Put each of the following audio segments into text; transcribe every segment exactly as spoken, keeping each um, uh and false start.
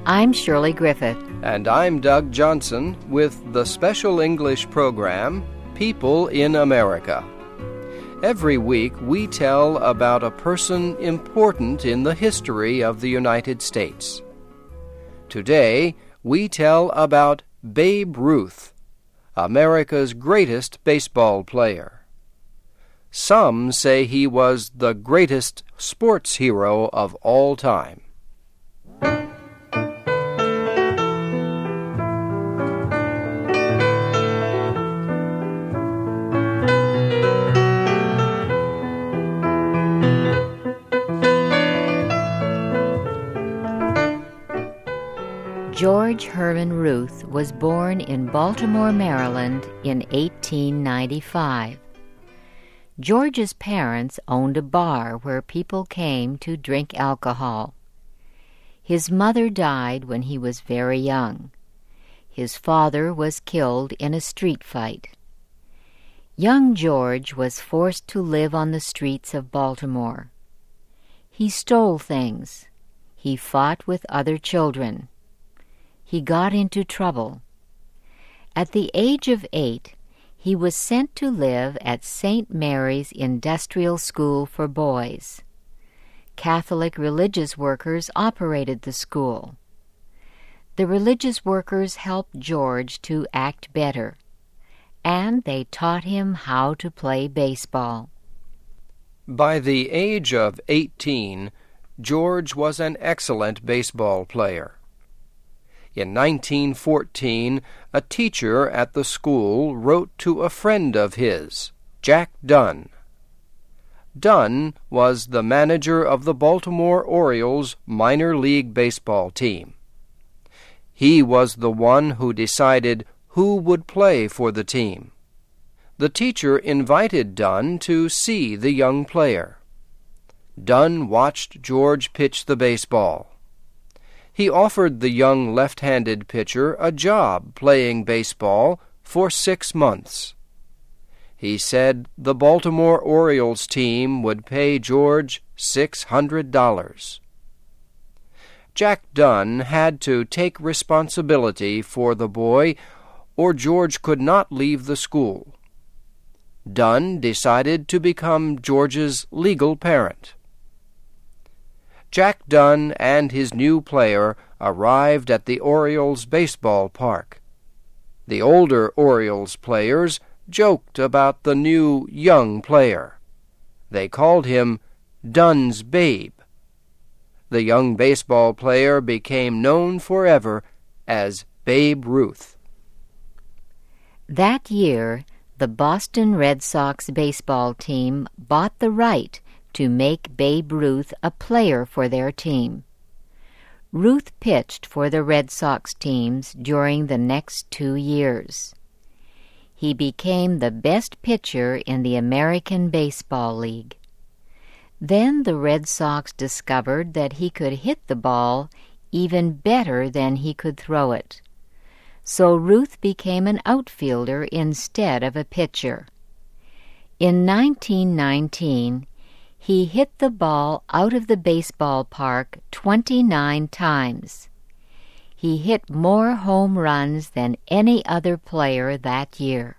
I'm Shirley Griffith. And I'm Doug Johnson with the special English program, People in America. Every week we tell about a person important in the history of the United States. Today we tell about Babe Ruth, America's greatest baseball player. Some say he was the greatest sports hero of all time. George Herman Ruth was born in Baltimore, Maryland in eighteen ninety-five. George's parents owned a bar where people came to drink alcohol. His mother died when he was very young. His father was killed in a street fight. Young George was forced to live on the streets of Baltimore. He stole things. He fought with other children. He got into trouble. At the age of eight, he was sent to live at Saint Mary's Industrial School for Boys. Catholic religious workers operated the school. The religious workers helped George to act better, and they taught him how to play baseball. By the age of eighteen, George was an excellent baseball player. In nineteen fourteen, a teacher at the school wrote to a friend of his, Jack Dunn. Dunn was the manager of the Baltimore Orioles minor league baseball team. He was the one who decided who would play for the team. The teacher invited Dunn to see the young player. Dunn watched George pitch the baseball. He offered the young left-handed pitcher a job playing baseball for six months. He said the Baltimore Orioles team would pay George six hundred dollars. Jack Dunn had to take responsibility for the boy, or George could not leave the school. Dunn decided to become George's legal parent. Jack Dunn and his new player arrived at the Orioles baseball park. The older Orioles players joked about the new young player. They called him Dunn's Babe. The young baseball player became known forever as Babe Ruth. That year, the Boston Red Sox baseball team bought the right to make Babe Ruth a player for their team. Ruth pitched for the Red Sox teams during the next two years. He became the best pitcher in the American Baseball League. Then the Red Sox discovered that he could hit the ball even better than he could throw it. So Ruth became an outfielder instead of a pitcher. In nineteen nineteen, he hit the ball out of the baseball park twenty-nine times. He hit more home runs than any other player that year.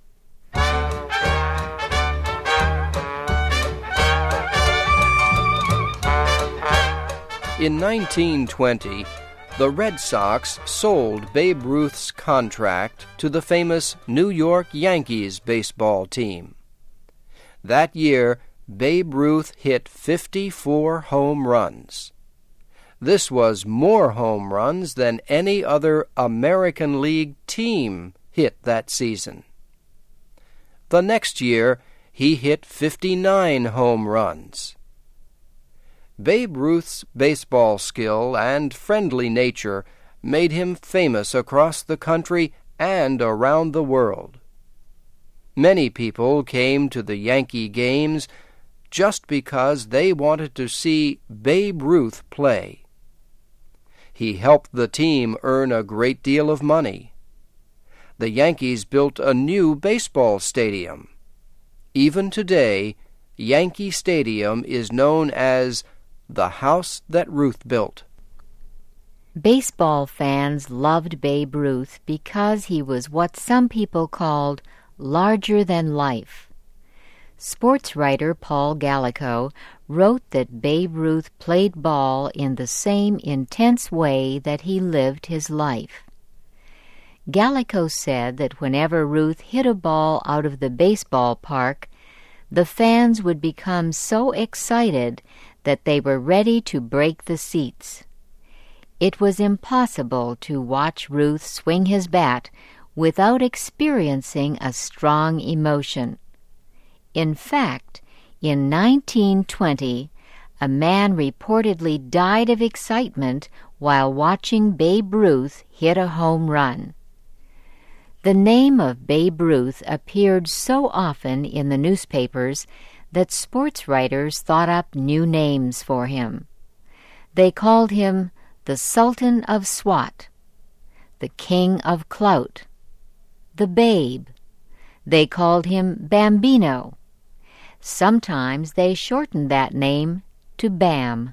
In nineteen twenty, the Red Sox sold Babe Ruth's contract to the famous New York Yankees baseball team. That year, Babe Ruth hit fifty-four home runs. This was more home runs than any other American League team hit that season. The next year, he hit fifty-nine home runs. Babe Ruth's baseball skill and friendly nature made him famous across the country and around the world. Many people came to the Yankee games just because they wanted to see Babe Ruth play. He helped the team earn a great deal of money. The Yankees built a new baseball stadium. Even today, Yankee Stadium is known as the house that Ruth built. Baseball fans loved Babe Ruth because he was what some people called larger than life. Sports writer Paul Gallico wrote that Babe Ruth played ball in the same intense way that he lived his life. Gallico said that whenever Ruth hit a ball out of the baseball park, the fans would become so excited that they were ready to break the seats. It was impossible to watch Ruth swing his bat without experiencing a strong emotion. In fact, in nineteen twenty, a man reportedly died of excitement while watching Babe Ruth hit a home run. The name of Babe Ruth appeared so often in the newspapers that sports writers thought up new names for him. They called him the Sultan of Swat, the King of Clout, the Babe. They called him Bambino. Sometimes they shortened that name to Bam.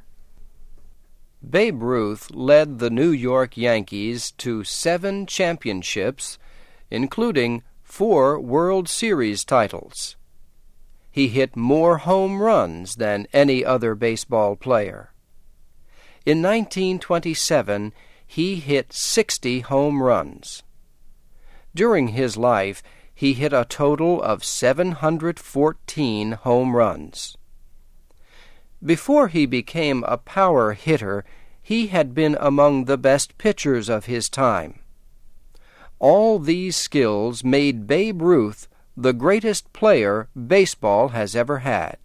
Babe Ruth led the New York Yankees to seven championships, including four World Series titles. He hit more home runs than any other baseball player. In nineteen twenty-seven, he hit sixty home runs. During his life, he hit a total of seven hundred fourteen home runs. Before he became a power hitter, he had been among the best pitchers of his time. All these skills made Babe Ruth the greatest player baseball has ever had.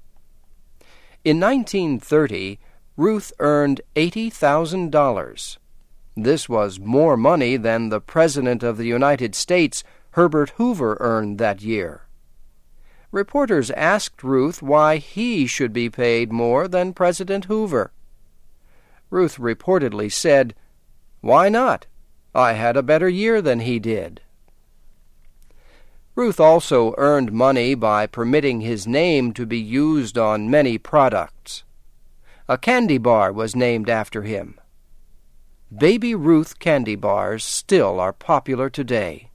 In nineteen thirty, Ruth earned eighty thousand dollars. This was more money than the President of the United States, Herbert Hoover, earned that year. Reporters asked Ruth why he should be paid more than President Hoover. Ruth reportedly said, "Why not? I had a better year than he did." Ruth also earned money by permitting his name to be used on many products. A candy bar was named after him. Baby Ruth candy bars still are popular today.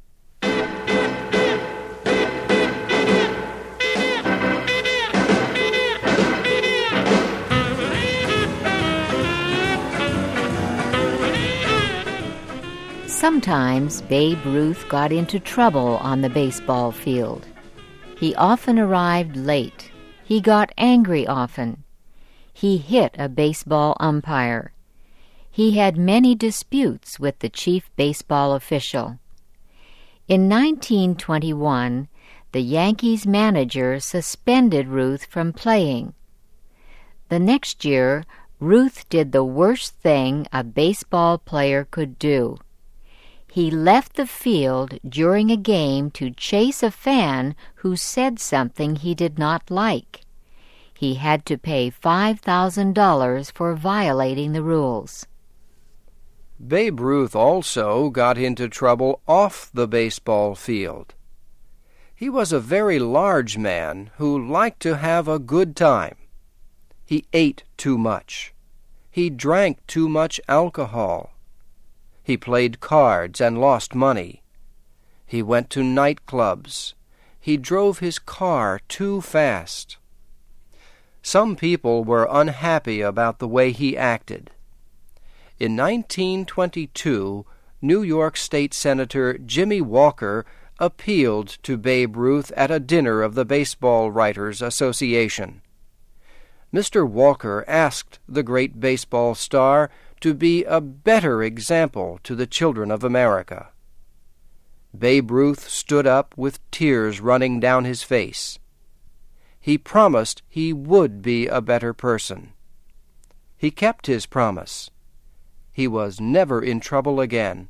Sometimes Babe Ruth got into trouble on the baseball field. He often arrived late. He got angry often. He hit a baseball umpire. He had many disputes with the chief baseball official. In nineteen twenty-one, the Yankees manager suspended Ruth from playing. The next year, Ruth did the worst thing a baseball player could do. He left the field during a game to chase a fan who said something he did not like. He had to pay five thousand dollars for violating the rules. Babe Ruth also got into trouble off the baseball field. He was a very large man who liked to have a good time. He ate too much. He drank too much alcohol. He played cards and lost money. He went to nightclubs. He drove his car too fast. Some people were unhappy about the way he acted. In nineteen twenty-two, New York State Senator Jimmy Walker appealed to Babe Ruth at a dinner of the Baseball Writers Association. Mister Walker asked the great baseball star to be a better example to the children of America. Babe Ruth stood up with tears running down his face. He promised he would be a better person. He kept his promise. He was never in trouble again.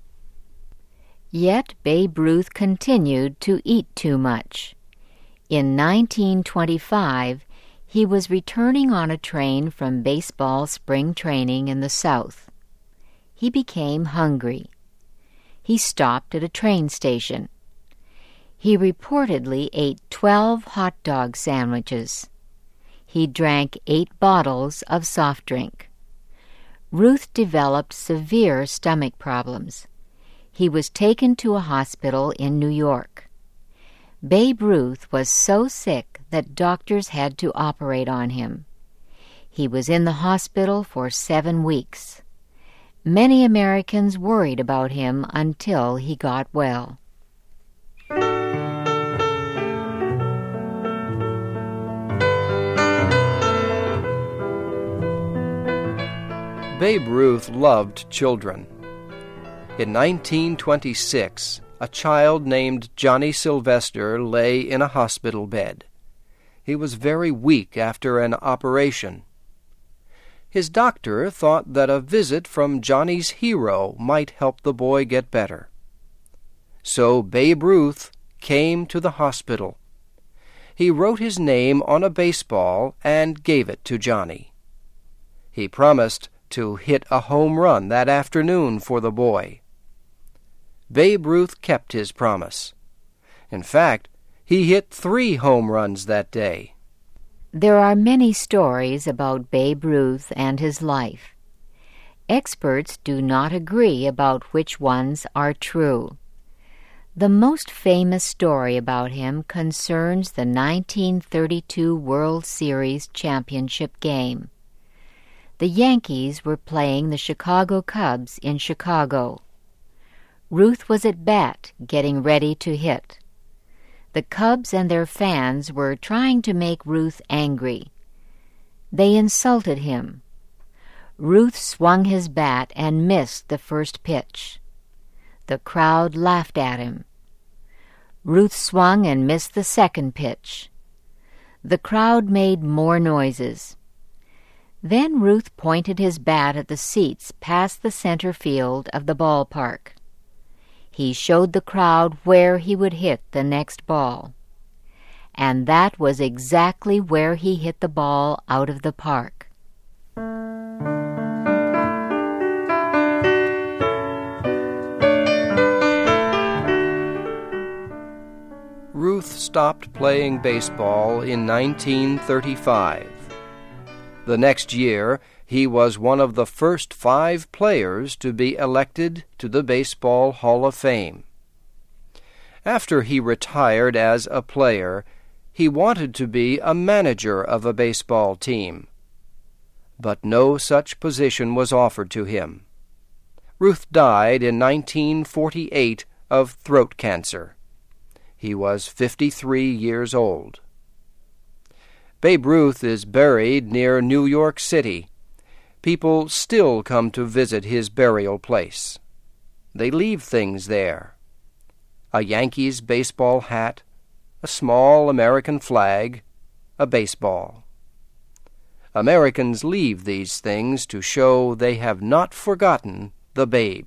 Yet Babe Ruth continued to eat too much. In nineteen twenty-five, he was returning on a train from baseball spring training in the South. He became hungry. He stopped at a train station. He reportedly ate twelve hot dog sandwiches. He drank eight bottles of soft drink. Ruth developed severe stomach problems. He was taken to a hospital in New York. Babe Ruth was so sick that doctors had to operate on him. He was in the hospital for seven weeks. Many Americans worried about him until he got well. Babe Ruth loved children. In nineteen twenty-six, a child named Johnny Sylvester lay in a hospital bed. He was very weak after an operation. His doctor thought that a visit from Johnny's hero might help the boy get better. So Babe Ruth came to the hospital. He wrote his name on a baseball and gave it to Johnny. He promised to hit a home run that afternoon for the boy. Babe Ruth kept his promise. In fact, he hit three home runs that day. There are many stories about Babe Ruth and his life. Experts do not agree about which ones are true. The most famous story about him concerns the nineteen thirty-two World Series championship game. The Yankees were playing the Chicago Cubs in Chicago. Ruth was at bat, getting ready to hit. The Cubs and their fans were trying to make Ruth angry. They insulted him. Ruth swung his bat and missed the first pitch. The crowd laughed at him. Ruth swung and missed the second pitch. The crowd made more noises. Then Ruth pointed his bat at the seats past the center field of the ballpark. He showed the crowd where he would hit the next ball. And that was exactly where he hit the ball out of the park. Ruth stopped playing baseball in nineteen thirty-five. The next year, he was one of the first five players to be elected to the Baseball Hall of Fame. After he retired as a player, he wanted to be a manager of a baseball team. But no such position was offered to him. Ruth died in nineteen forty-eight of throat cancer. He was fifty-three years old. Babe Ruth is buried near New York City. People still come to visit his burial place. They leave things there: a Yankees baseball hat, a small American flag, a baseball. Americans leave these things to show they have not forgotten the Babe.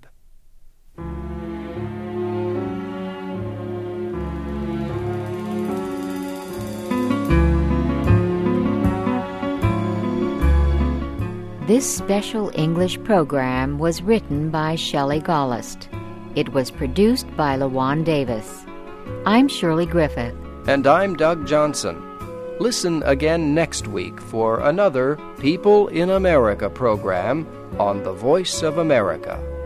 This special English program was written by Shelley Gollust. It was produced by LaJuan Davis. I'm Shirley Griffith. And I'm Doug Johnson. Listen again next week for another People in America program on the Voice of America.